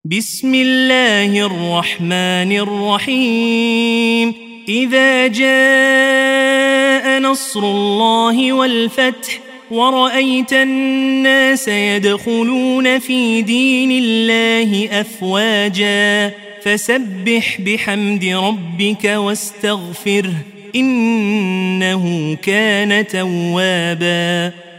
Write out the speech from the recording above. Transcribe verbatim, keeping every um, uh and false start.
بسم الله الرحمن الرحيم إذا جاء نصر الله والفتح ورأيت الناس يدخلون في دين الله أفواجا فسبح بحمد ربك واستغفره إنه كان توابا.